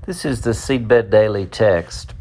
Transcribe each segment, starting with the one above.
This is the Seedbed Daily Text.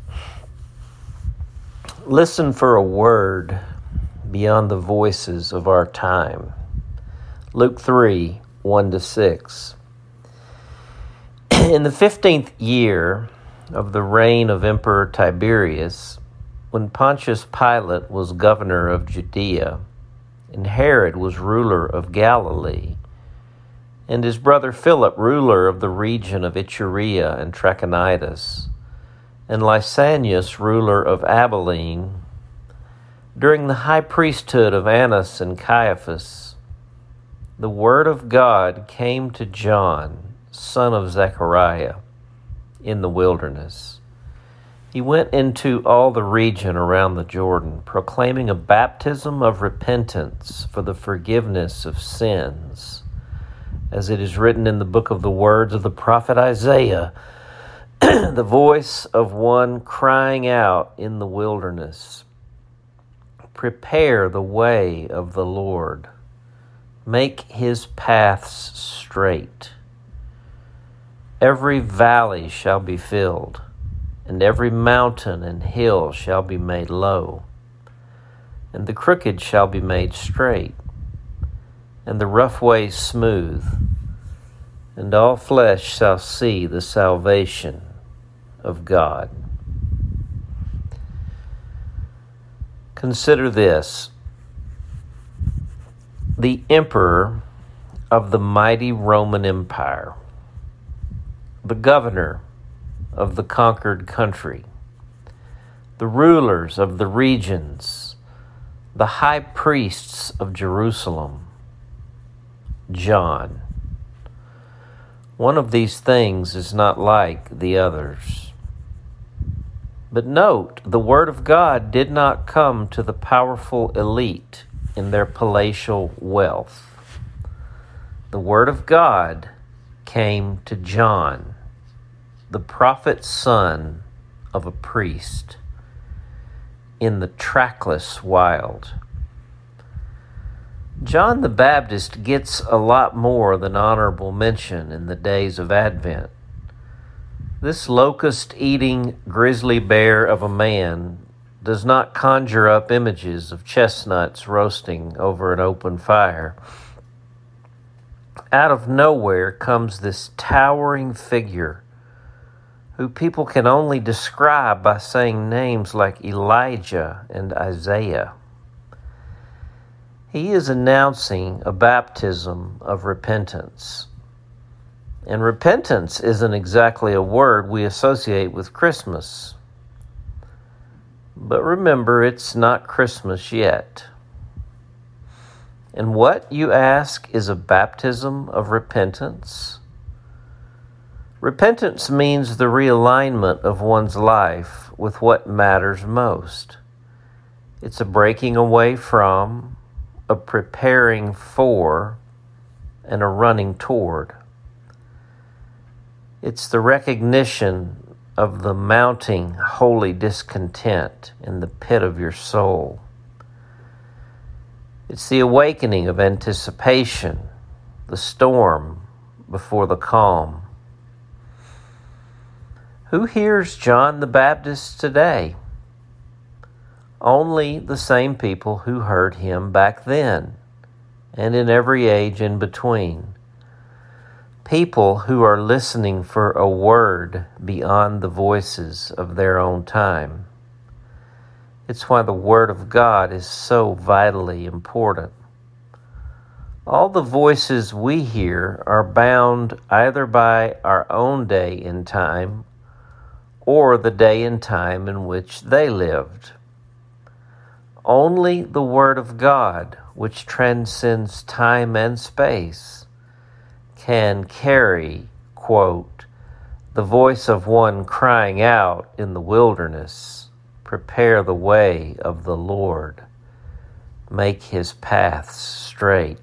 Listen for a word beyond the voices of our time. Luke 3, 1-6. In the 15th year of the reign of Emperor Tiberius, when Pontius Pilate was governor of Judea, and Herod was ruler of Galilee, and his brother Philip ruler of the region of Iturea and Trachonitis, and Lysanias ruler of Abilene, during the high priesthood of Annas and Caiaphas, the word of God came to John, son of Zechariah, in the wilderness. He went into all the region around the Jordan, proclaiming a baptism of repentance for the forgiveness of sins, as it is written in the book of the words of the prophet Isaiah, the voice of one crying out in the wilderness, "Prepare the way of the Lord, make his paths straight. Every valley shall be filled, and every mountain and hill shall be made low, and the crooked shall be made straight, and the rough ways smooth, and all flesh shall see the salvation of God." Consider this: the emperor of the mighty Roman Empire, the governor of the conquered country, the rulers of the regions, the high priests of Jerusalem, John. One of these things is not like the others. But note, the word of God did not come to the powerful elite in their palatial wealth. The word of God came to John, the prophet's son of a priest, in the trackless wild. John the Baptist gets a lot more than honorable mention in the days of Advent. This locust-eating grizzly bear of a man does not conjure up images of chestnuts roasting over an open fire. Out of nowhere comes this towering figure who people can only describe by saying names like Elijah and Isaiah. He is announcing a baptism of repentance. And repentance isn't exactly a word we associate with Christmas. But remember, it's not Christmas yet. And what, you ask, is a baptism of repentance? Repentance means the realignment of one's life with what matters most. It's a breaking away from, a preparing for, and a running toward. It's the recognition of the mounting holy discontent in the pit of your soul. It's the awakening of anticipation, the storm before the calm. Who hears John the Baptist today? Only the same people who heard him back then, and in every age in between. People who are listening for a word beyond the voices of their own time. It's why the Word of God is so vitally important. All the voices we hear are bound either by our own day and time or the day and time in which they lived. Only the Word of God, which transcends time and space, can carry, quote, the voice of one crying out in the wilderness, "Prepare the way of the Lord, make his paths straight."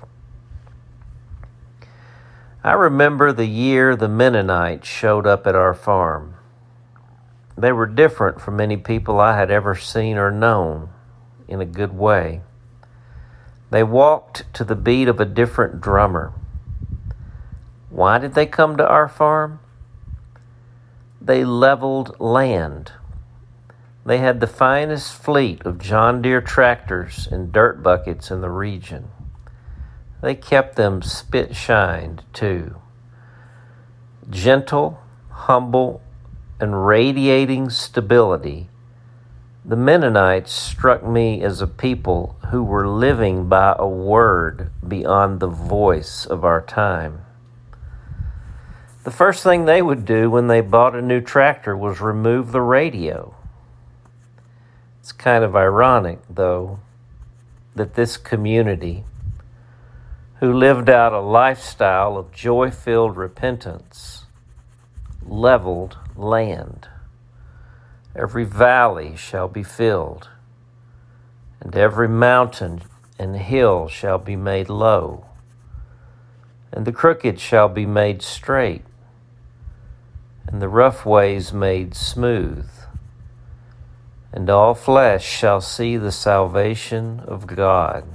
I remember the year the Mennonites showed up at our farm. They were different from any people I had ever seen or known, in a good way. They walked to the beat of a different drummer. Why did they come to our farm? they leveled land. They had the finest fleet of John Deere tractors and dirt buckets in the region. They kept them spit-shined, too. Gentle, humble, and radiating stability, the Mennonites struck me as a people who were living by a word beyond the voice of our time. The first thing they would do when they bought a new tractor was remove the radio. It's kind of ironic, though, that this community, who lived out a lifestyle of joy-filled repentance, leveled land. Every valley shall be filled, and every mountain and hill shall be made low, and the crooked shall be made straight, and the rough ways made smooth, and all flesh shall see the salvation of God.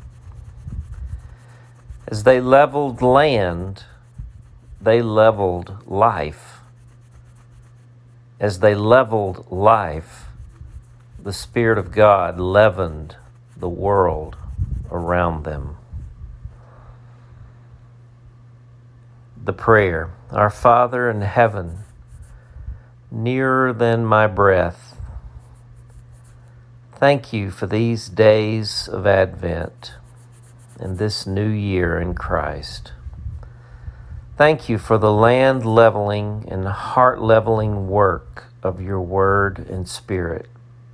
As they leveled land, they leveled life. As they leveled life, the Spirit of God leavened the world around them. The prayer, Our Father in heaven, nearer than my breath, thank you for these days of Advent and this new year in Christ. Thank you for the land leveling and heart leveling work of your Word and Spirit.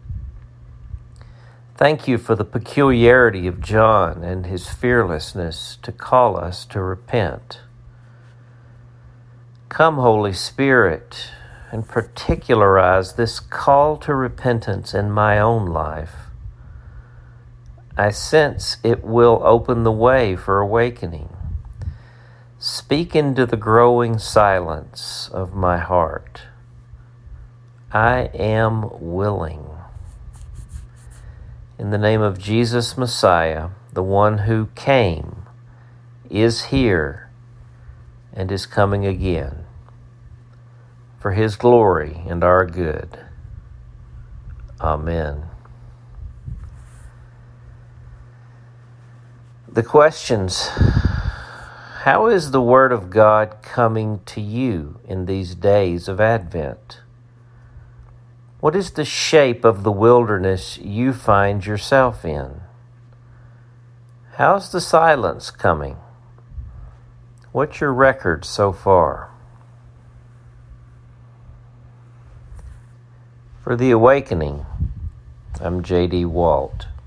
Thank you for the peculiarity of John and his fearlessness to call us to repent. Come, Holy Spirit, and particularize this call to repentance in my own life. I sense it will open the way for awakening. Speak into the growing silence of my heart. I am willing. In the name of Jesus Messiah, the one who came, is here, and is coming again, for his glory and our good. Amen. The questions: how is the Word of God coming to you in these days of Advent? What is the shape of the wilderness you find yourself in? How's the silence coming? What's your record so far? For The Awakening, I'm J.D. Walt.